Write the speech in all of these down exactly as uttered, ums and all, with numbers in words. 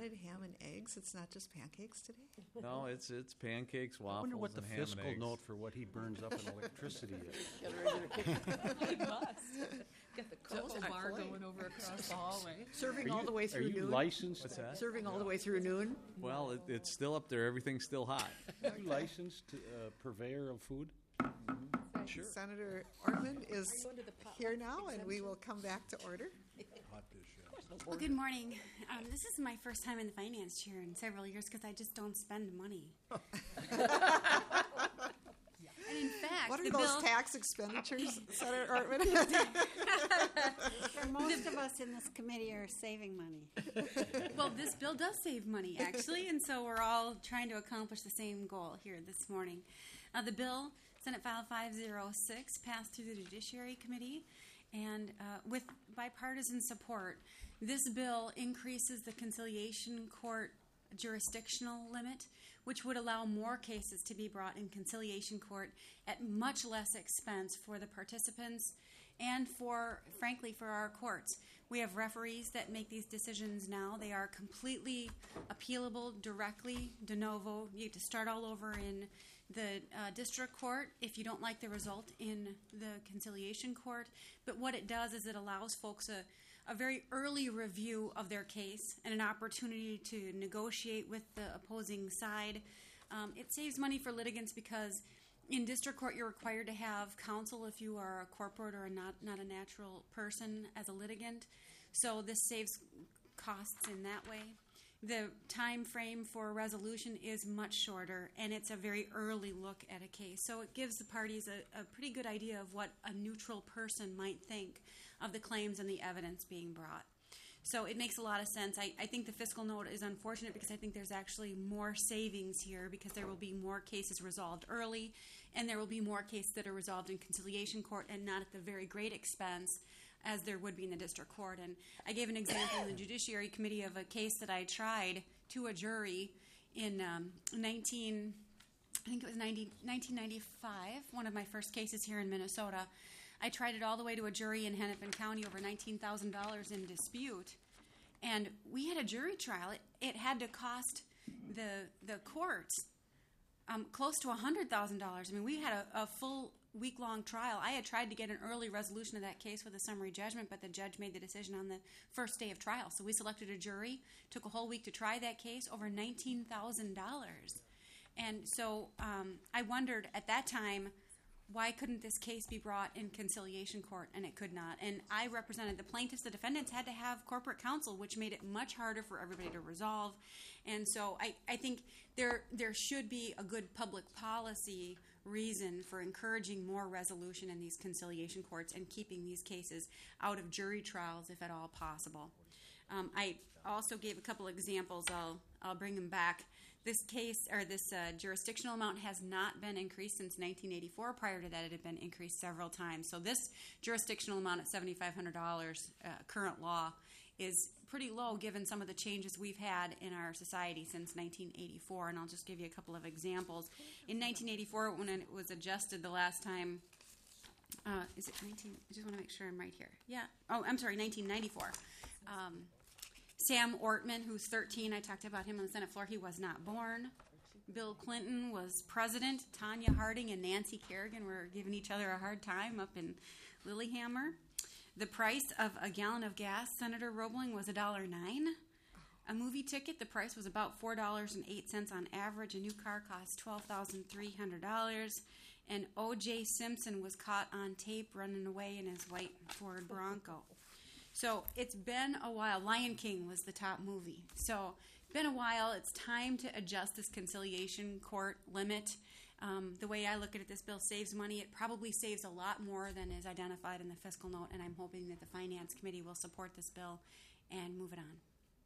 added ham and eggs? It's not just pancakes today? No, it's it's pancakes, waffles, I wonder what the and ham and fiscal eggs. note for what he burns up in electricity is. Get a regular cake. He must. Got the cocoa Those are bar filet. going over across the hallway. Serving Are all you, the way are through you noon. licensed? What's that? Serving all the way through noon. Well, it, it's still up there. Everything's still hot. Are you licensed uh, purveyor of food? Sure. Senator Ortman is going to the potluck here now, and we will come back to order. Hot dish, yeah. Well, good morning. Um, this is my first time in the finance chair in several years because I just don't spend money. And in fact, What are the those bill, tax expenditures, Senator Ortman? for most of us in this committee are saving money. Well, this bill does save money, actually, and so we're all trying to accomplish the same goal here this morning. Uh, the bill, Senate File five oh six, passed through the Judiciary Committee, and uh, with bipartisan support, this bill increases the conciliation court jurisdictional limit, which would allow more cases to be brought in conciliation court at much less expense for the participants and for, frankly, for our courts. We have referees that make these decisions now. They are completely appealable directly, de novo. You have to start all over in the uh, district court if you don't like the result in the conciliation court. But what it does is it allows folks a, a very early review of their case and an opportunity to negotiate with the opposing side. Um, it saves money for litigants because in district court you're required to have counsel if you are a corporate or not, not a natural person as a litigant. So this saves costs in that way. The time frame for resolution is much shorter, and it's a very early look at a case. So it gives the parties a, a pretty good idea of what a neutral person might think of the claims and the evidence being brought. So it makes a lot of sense. I, I think the fiscal note is unfortunate because I think there's actually more savings here because there will be more cases resolved early, and there will be more cases that are resolved in conciliation court and not at the very great expense as there would be in the district court. And I gave an example in the Judiciary Committee of a case that I tried to a jury in um, nineteen, I think it was nineteen ninety-five, one of my first cases here in Minnesota. I tried it all the way to a jury in Hennepin County over nineteen thousand dollars in dispute. And we had a jury trial. It, it had to cost the the courts um, close to one hundred thousand dollars. I mean, we had a, a full week-long trial. I had tried to get an early resolution of that case with a summary judgment, but the judge made the decision on the first day of trial. So we selected a jury, took a whole week to try that case, over nineteen thousand dollars. And so um, I wondered at that time, why couldn't this case be brought in conciliation court? And it could not. And I represented the plaintiffs. The defendants had to have corporate counsel, which made it much harder for everybody to resolve. And so I, I think there there should be a good public policy reason for encouraging more resolution in these conciliation courts and keeping these cases out of jury trials if at all possible. Um, I also gave a couple examples. I'll I'll bring them back. This case, or this uh, jurisdictional amount, has not been increased since nineteen eighty-four. Prior to that, it had been increased several times. So this jurisdictional amount at seven thousand five hundred dollars, uh, current law, is pretty low given some of the changes we've had in our society since nineteen eighty-four. And I'll just give you a couple of examples. In nineteen eighty-four, when it was adjusted the last time, uh, is it nineteen? I just want to make sure I'm right here. Yeah. Oh, I'm sorry, nineteen ninety-four. Um, Sam Ortman, who's thirteen, I talked about him on the Senate floor. He was not born. Bill Clinton was president. Tanya Harding and Nancy Kerrigan were giving each other a hard time up in Lilyhammer. The price of a gallon of gas, Senator Roebling, was one dollar and nine cents. A movie ticket, the price was about four dollars and eight cents on average. A new car cost twelve thousand three hundred dollars. And O J Simpson was caught on tape running away in his white Ford Bronco. So it's been a while. Lion King was the top movie. So it's been a while. It's time to adjust this conciliation court limit. Um, the way I look at it, this bill saves money. It probably saves a lot more than is identified in the fiscal note, and I'm hoping that the Finance Committee will support this bill and move it on.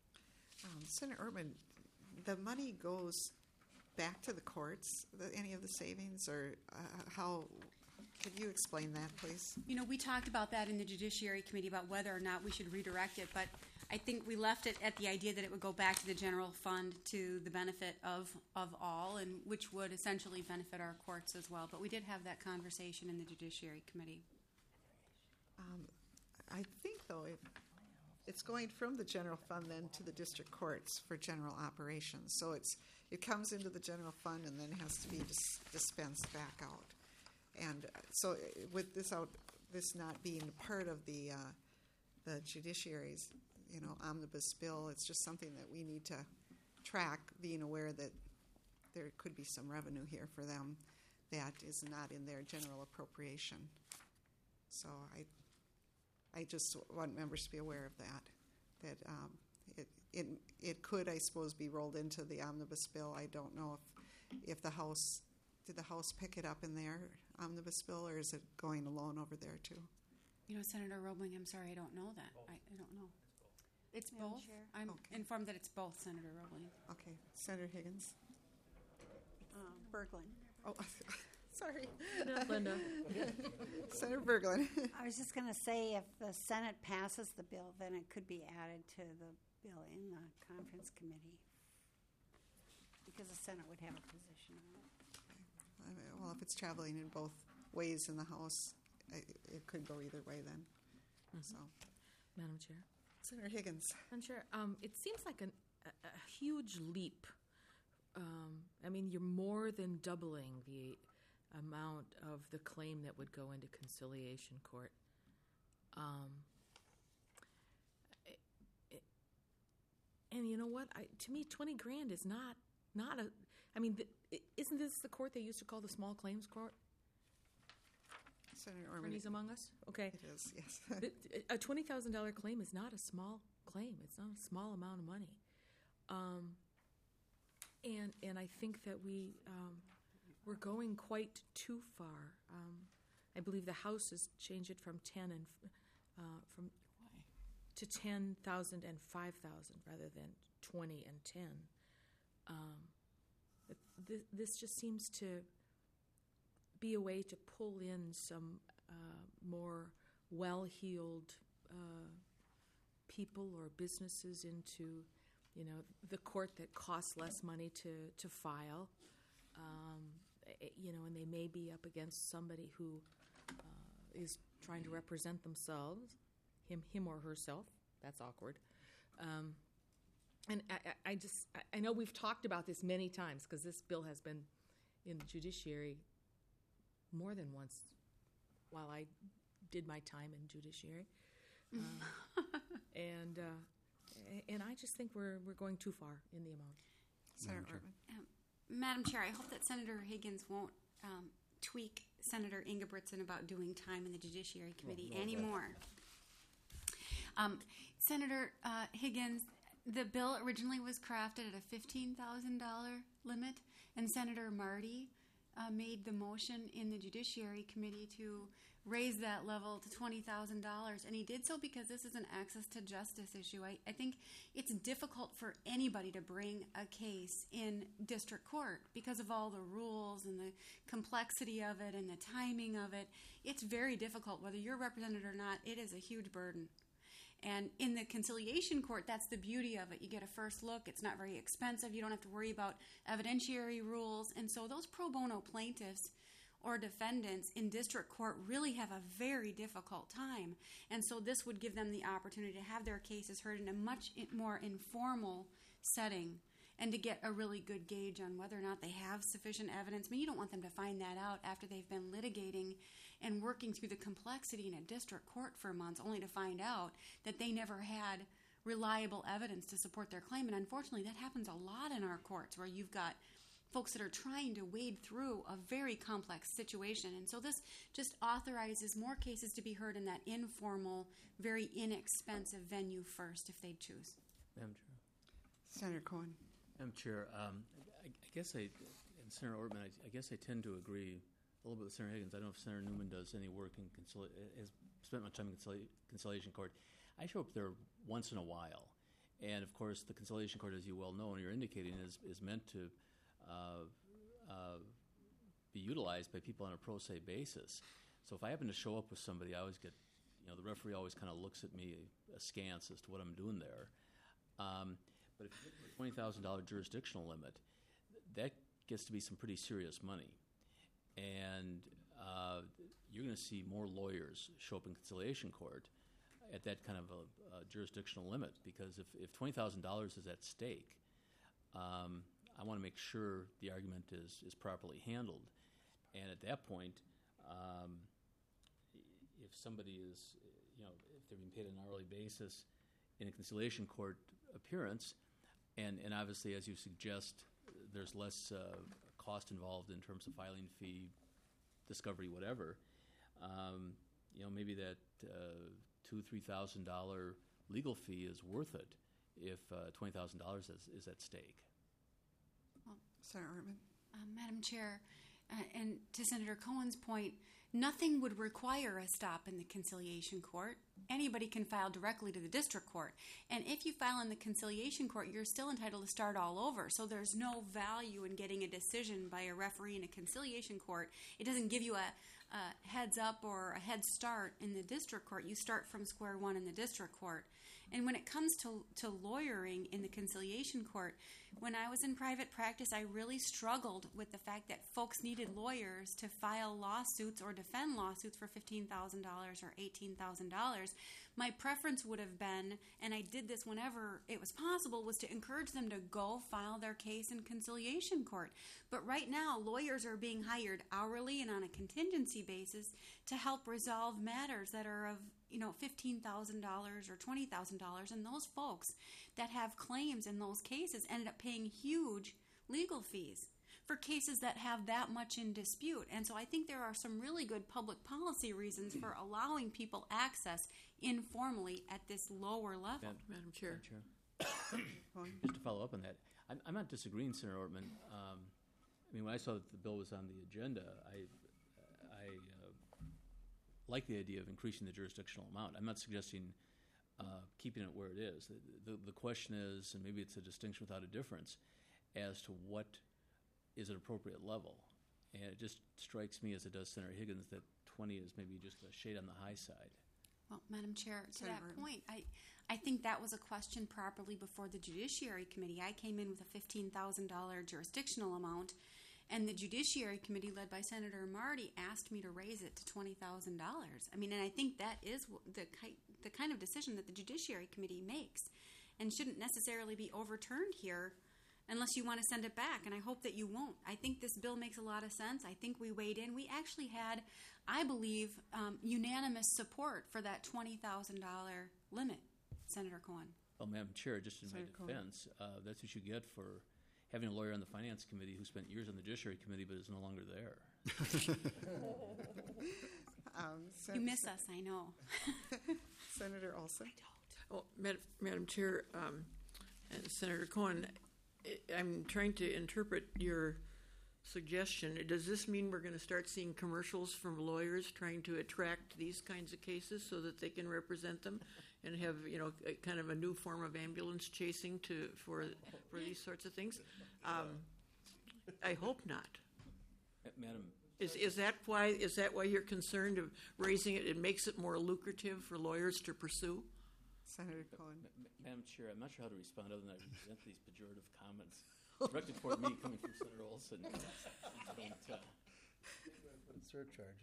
Um, Senator Ortman, the money goes back to the courts, the, any of the savings, or uh, how... Could you explain that, please? You know, we talked about that in the Judiciary Committee about whether or not we should redirect it, but I think we left it at the idea that it would go back to the general fund to the benefit of, of all, and which would essentially benefit our courts as well. But we did have that conversation in the Judiciary Committee. Um, I think, though, if it's going from the general fund then to the district courts for general operations. So it's, it comes into the general fund and then has to be dis- dispensed back out. And uh, so uh, with this out, this not being part of the, uh, the judiciary's, you know, omnibus bill, it's just something that we need to track, being aware that there could be some revenue here for them that is not in their general appropriation. So I, I just want members to be aware of that, that um, it, it, it could, I suppose, be rolled into the omnibus bill. I don't know if, if the House, did the House pick it up in their omnibus bill, or is it going alone over there too? You know, Senator Roebling, I'm sorry, I don't know that. I, I don't know. It's Madam both? Chair. I'm Okay. informed that it's both, Senator Roebling. Okay, Senator Higgins. Uh, Berglund. Oh, sorry. Linda. Senator Berglund. I was just going to say, if the Senate passes the bill, then it could be added to the bill in the conference committee, because the Senate would have a position on it. I mean, well, if it's traveling in both ways in the House, I, it could go either way then. So, Madam Chair. Senator Higgins. Madam Chair, um, it seems like an, a, a huge leap. Um, I mean, you're more than doubling the amount of the claim that would go into conciliation court. Um, it, it, and you know what? I, to me, twenty grand is not not a. I mean, the, isn't this the court they used to call the small claims court? Senator Orman. Attorneys among us? Okay. It is, yes. The- A twenty thousand dollars claim is not a small claim. It's not a small amount of money. Um, and and I think that we, um, we're going quite too far. Um, I believe the House has changed it from ten and, f- uh, from, to ten thousand and five thousand rather than twenty and ten. Um, but th- this just seems to be a way to pull in some uh, more well-heeled uh, people or businesses into, you know, the court that costs less money to to file. Um, eh, you know, and they may be up against somebody who uh, is trying to represent themselves, him, him or herself. That's awkward. Um, and I, I I just, I- I know we've talked about this many times because this bill has been in the judiciary more than once while I did my time in judiciary. Um, and uh, a- and I just think we're we're going too far in the amount. Senator Chair. Orman. Um, Madam Chair, I hope that Senator Higgins won't um, tweak Senator Ingebrigtsen about doing time in the Judiciary Committee no, anymore. Um, Senator uh, Higgins, the bill originally was crafted at a fifteen thousand dollars limit, and Senator Marty uh, made the motion in the Judiciary Committee to raise that level to twenty thousand dollars, and he did so because this is an access to justice issue. I, I think it's difficult for anybody to bring a case in district court because of all the rules and the complexity of it and the timing of it. It's very difficult, whether you're represented or not. It is a huge burden. And in the conciliation court, that's the beauty of it. You get a first look. It's not very expensive. You don't have to worry about evidentiary rules. And so those pro bono plaintiffs or defendants in district court really have a very difficult time. And so this would give them the opportunity to have their cases heard in a much more informal setting and to get a really good gauge on whether or not they have sufficient evidence. I mean, you don't want them to find that out after they've been litigating and working through the complexity in a district court for months, only to find out that they never had reliable evidence to support their claim. And unfortunately, that happens a lot in our courts, where you've got folks that are trying to wade through a very complex situation. And so this just authorizes more cases to be heard in that informal, very inexpensive venue first, if they choose. Madam Chair. Senator Cohen. Madam Chair, um, I, I guess I, and Senator Ortman, I, I guess I tend to agree a little bit with Senator Higgins. I don't know if Senator Newman does any work in concili- has spent much time in concili- conciliation court. I show up there once in a while, and of course, the conciliation court, as you well know and you're indicating, is is meant to uh, uh, be utilized by people on a pro se basis. So if I happen to show up with somebody, I always get, you know, the referee always kind of looks at me askance as to what I'm doing there. Um, but if you get the twenty thousand dollars jurisdictional limit, that gets to be some pretty serious money. And uh, you're going to see more lawyers show up in conciliation court at that kind of a, a jurisdictional limit, because if, if twenty thousand dollars is at stake, um, I want to make sure the argument is, is properly handled. And at that point, um, if somebody is, you know, if they're being paid on an hourly basis in a conciliation court appearance, and, and obviously, as you suggest, there's less uh, cost involved in terms of filing fee, discovery, whatever, um, you know, maybe that uh, two, three thousand dollar legal fee is worth it if uh, twenty thousand dollars is, is at stake. Senator Ortman? Um, Madam Chair, uh, and to Senator Cohen's point, nothing would require a stop in the conciliation court. Anybody can file directly to the district court. And if you file in the conciliation court, you're still entitled to start all over. So there's no value in getting a decision by a referee in a conciliation court. It doesn't give you a, a heads up or a head start in the district court. You start from square one in the district court. And when it comes to, to lawyering in the conciliation court, when I was in private practice, I really struggled with the fact that folks needed lawyers to file lawsuits or defend lawsuits for fifteen thousand dollars or eighteen thousand dollars. My preference would have been, and I did this whenever it was possible, was to encourage them to go file their case in conciliation court. But right now, lawyers are being hired hourly and on a contingency basis to help resolve matters that are of, you know, fifteen thousand dollars or twenty thousand dollars, and those folks that have claims in those cases ended up paying huge legal fees for cases that have that much in dispute. And so I think there are some really good public policy reasons for allowing people access informally at this lower level. Madam, Madam Chair. Madam Chair. Just to follow up on that, I'm, I'm not disagreeing, Senator Ortman. Um, I mean, when I saw that the bill was on the agenda, I, I uh, like the idea of increasing the jurisdictional amount. I'm not suggesting uh, keeping it where it is. The, the, the question is, and maybe it's a distinction without a difference, as to what is an appropriate level. And it just strikes me, as it does Senator Higgins, that twenty is maybe just a shade on the high side. Well, Madam Chair, to Senator that Burton. point, I, I think that was a question properly before the Judiciary Committee. I came in with a fifteen thousand dollars jurisdictional amount, and the Judiciary Committee, led by Senator Marty, asked me to raise it to twenty thousand dollars. I mean, and I think that is wh- the, ki- the kind of decision that the Judiciary Committee makes and shouldn't necessarily be overturned here unless you want to send it back, and I hope that you won't. I think this bill makes a lot of sense. I think we weighed in. We actually had, I believe, um, unanimous support for that twenty thousand dollars limit, Senator Cohen. Well, Madam Chair, just in Senator my Cohen. defense, uh, that's what you get for having a lawyer on the Finance Committee who spent years on the Judiciary Committee but is no longer there. Um, Sen- You miss us, I know. Senator Olson? Oh, Madam, Madam Chair, um, and Senator Cohen, I- I'm trying to interpret your suggestion. Does this mean we're going to start seeing commercials from lawyers trying to attract these kinds of cases so that they can represent them and have, you know, a, kind of a new form of ambulance chasing to for for these sorts of things? Um, I hope not. Uh, Madam, Is is that why is that why you're concerned of raising it? It makes it more lucrative for lawyers to pursue. Senator Cohen? Ma- Ma- Madam Chair, I'm not sure how to respond other than I resent these pejorative comments directed toward me coming from Senator Olson. I don't, uh, Put a surcharge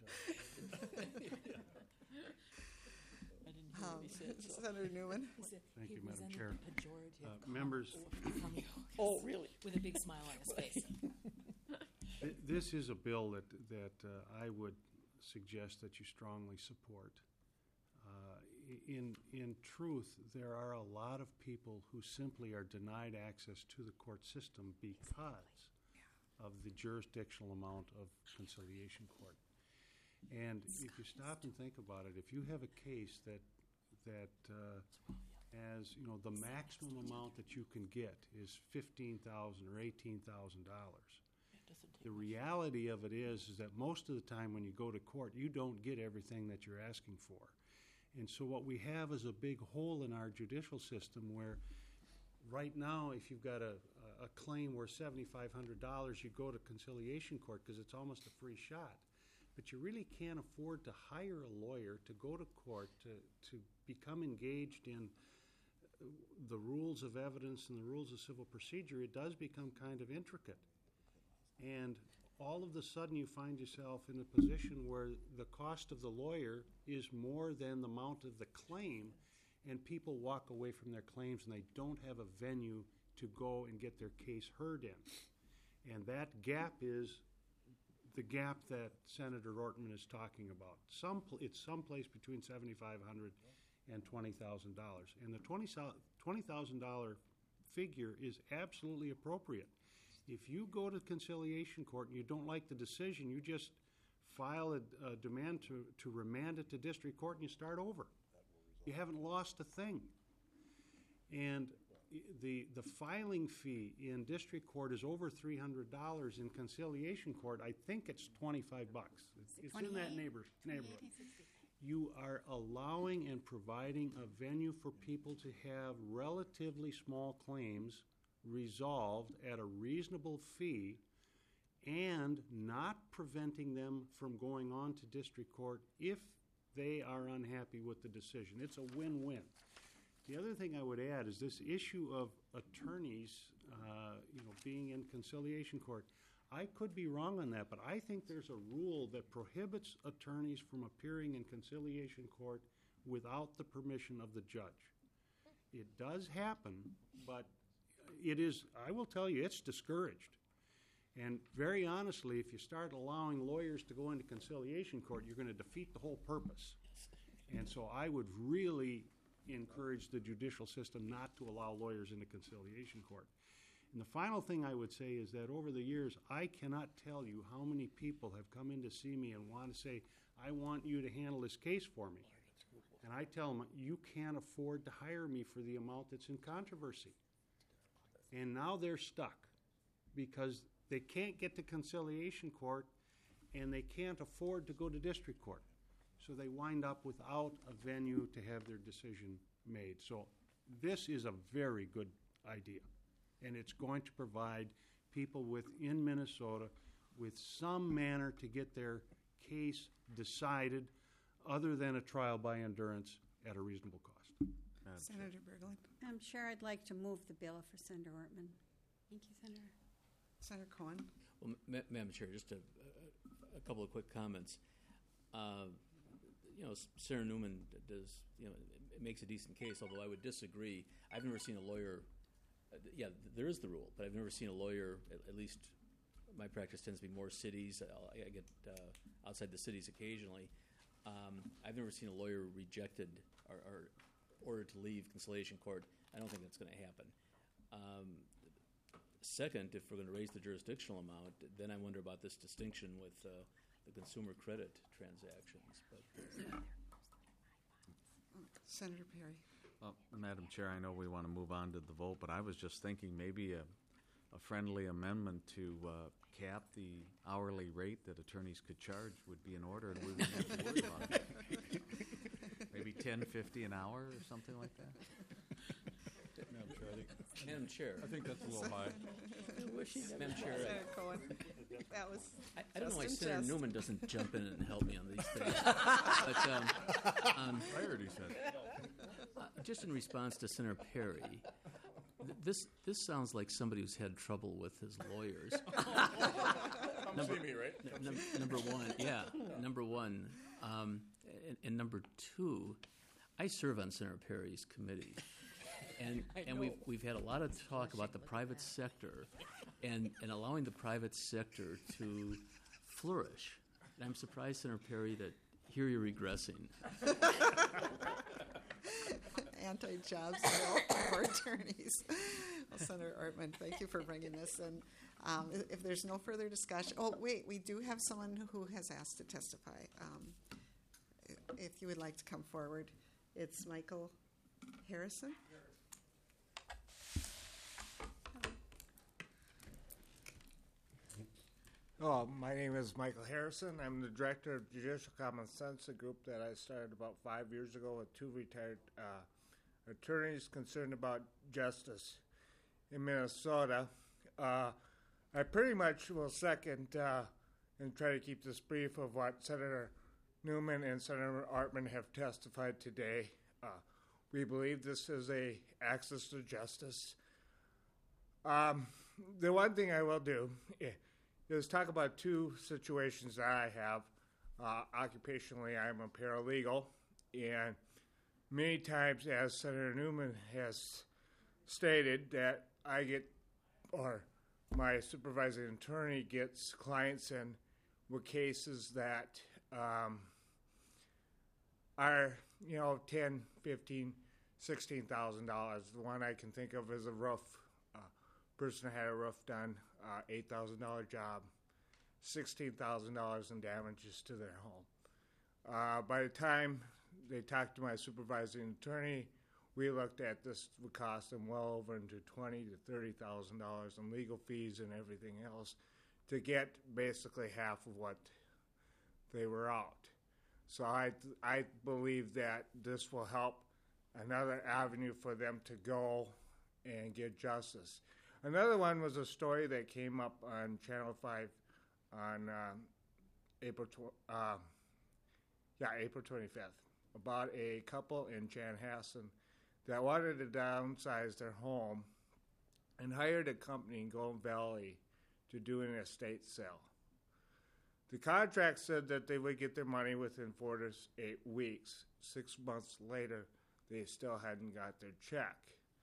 Um, Senator Newman? Thank you, Madam Chair. Uh, members, Oh, really? With a big smile on his face. th- this is a bill that, that uh, I would suggest that you strongly support. Uh, i- in, in truth, there are a lot of people who simply are denied access to the court system because of the jurisdictional amount of conciliation court. And if you stop and think about it, if you have a case that, that uh, has, you know, the maximum amount that you can get is fifteen thousand dollars or eighteen thousand dollars, the reality of it is, is that most of the time when you go to court, you don't get everything that you're asking for. And so what we have is a big hole in our judicial system where right now, if you've got a, a claim worth seventy-five hundred dollars, you go to conciliation court because it's almost a free shot. But you really can't afford to hire a lawyer to go to court to, to become engaged in the rules of evidence and the rules of civil procedure. It does become kind of intricate. And all of a sudden you find yourself in a position where the cost of the lawyer is more than the amount of the claim, and people walk away from their claims and they don't have a venue to go and get their case heard in. And that gap is the gap that Senator Ortman is talking about. Some, it's someplace between seventy-five hundred dollars and twenty thousand dollars. And the twenty thousand dollars figure is absolutely appropriate. If you go to conciliation court and you don't like the decision, you just file a, a demand to, to remand it to district court and you start over. You haven't lost a thing. And the the filing fee in district court is over three hundred dollars. In conciliation court, I think it's twenty-five bucks. It's in that neighbor, neighborhood. You are allowing and providing a venue for people to have relatively small claims resolved at a reasonable fee and not preventing them from going on to district court if they are unhappy with the decision. It's a win-win. The other thing I would add is this issue of attorneys, uh, you know, being in conciliation court. I could be wrong on that, but I think there's a rule that prohibits attorneys from appearing in conciliation court without the permission of the judge. It does happen, but it is, I will tell you, it's discouraged. And very honestly, if you start allowing lawyers to go into conciliation court, you're going to defeat the whole purpose. And so I would really encourage the judicial system not to allow lawyers into conciliation court. And the final thing I would say is that over the years, I cannot tell you how many people have come in to see me and want to say, I want you to handle this case for me. And I tell them, you can't afford to hire me for the amount that's in controversy. And now they're stuck because they can't get to conciliation court and they can't afford to go to district court. So they wind up without a venue to have their decision made. So this is a very good idea. And it's going to provide people within Minnesota with some manner to get their case decided other than a trial by endurance at a reasonable cost. Senator Berglund. I'm sure I'd like to move the bill for Senator Ortman. Thank you, Senator. Senator Cohen. Well, Ma- Madam Chair, just a, a, a couple of quick comments. Uh, you know, Sarah Newman does, you know, it makes a decent case, although I would disagree. I've never seen a lawyer, uh, yeah, there is the rule, but I've never seen a lawyer, at, at least my practice tends to be more cities. I, I get uh, outside the cities occasionally. Um, I've never seen a lawyer rejected or, or ordered to leave conciliation court. I don't think that's going to happen. Um, second, if we're going to raise the jurisdictional amount, then I wonder about this distinction with uh, the consumer credit transactions. But Senator Perry. Uh, Madam Chair, I know we want to move on to the vote, but I was just thinking maybe a, a friendly amendment to uh, cap the hourly rate that attorneys could charge would be in order, and we wouldn't have to worry about it. Maybe ten fifty an hour or something like that. Madam Chair, I think, Madam Chair, I think that's a little high. Madam Chair, Senator Cohen. That was I, I don't know why just in Senator jest. Newman doesn't jump in and help me on these things. But um, um, I already said. uh, just in response to Senator Perry, th- this this sounds like somebody who's had trouble with his lawyers. Come see me, right? N- num- number one, yeah. Number one, um, and, and number two, I serve on Senator Perry's committee, and and we've we've had a lot of talk about the private sector, and and allowing the private sector to flourish. And I'm surprised, Senator Perry, that here you're regressing. Anti-jobs bill for attorneys. Well, Senator Ortman, thank you for bringing this. And um, if, if there's no further discussion, oh wait, we do have someone who has asked to testify. Um, if you would like to come forward, it's Michael Harrison. Oh, my name is Michael Harrison. I'm the director of Judicial Common Sense, a group that I started about five years ago with two retired uh, attorneys concerned about justice in Minnesota. Uh, I pretty much will second uh, and try to keep this brief of what Senator Newman and Senator Ortman have testified today. Uh, we believe this is a access to justice. Um, the one thing I will do is talk about two situations that I have. Uh, occupationally, I'm a paralegal, and many times, as Senator Newman has stated, that I get, or my supervising attorney gets clients in with cases that um, are, you know, ten, fifteen, sixteen thousand dollars. The one I can think of is a roof. Uh, person had a roof done, uh, eight thousand dollar job, sixteen thousand dollars in damages to their home. Uh, by the time they talked to my supervising attorney, we looked at this would cost them well over into twenty to thirty thousand dollars in legal fees and everything else to get basically half of what they were out. So I I believe that this will help another avenue for them to go and get justice. Another one was a story that came up on Channel Five on um, April tw- uh, yeah April twenty-fifth about a couple in Chanhassen that wanted to downsize their home and hired a company in Golden Valley to do an estate sale. The contract said that they would get their money within four to eight weeks. Six months later, they still hadn't got their check.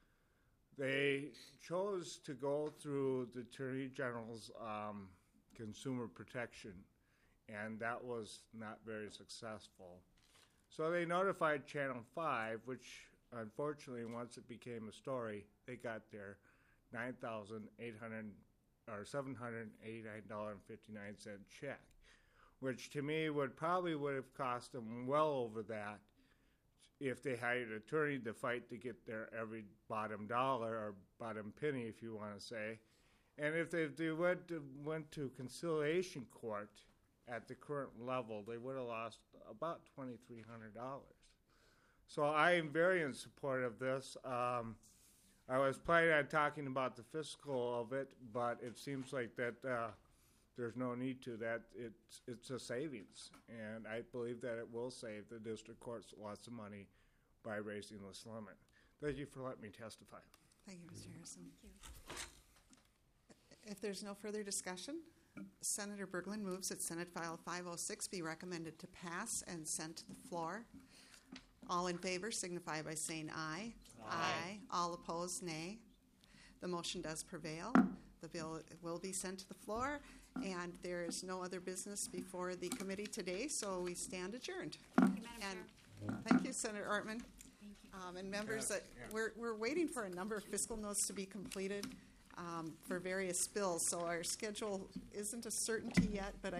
They chose to go through the Attorney General's um, consumer protection, and that was not very successful. So they notified Channel five, which unfortunately, once it became a story, they got their nine thousand eight hundred or seven hundred eighty-nine dollars and fifty-nine cents check, which to me would probably would have cost them well over that if they hired an attorney to fight to get their every bottom dollar or bottom penny, if you want to say. And if they, they went, to, went to conciliation court at the current level, they would have lost about twenty-three hundred dollars. So I am very in support of this. Um, I was planning on talking about the fiscal of it, but it seems like that uh, there's no need to. That it's it's a savings, and I believe that it will save the district courts lots of money by raising this limit. Thank you for letting me testify. Thank you, Mister Harrison. If there's no further discussion, Senator Berglund moves that Senate File five oh six be recommended to pass and sent to the floor. All in favor signify by saying aye. Aye. Aye. All opposed, nay. The motion does prevail. The bill will be sent to the floor, and there is no other business before the committee today, so we stand adjourned. Thank you, Madam And Chair. thank you, Senator Ortman. Thank you. Um, and members, Yeah, that yeah. we're, we're waiting for a number of fiscal notes to be completed um, for various bills, so our schedule isn't a certainty yet, but I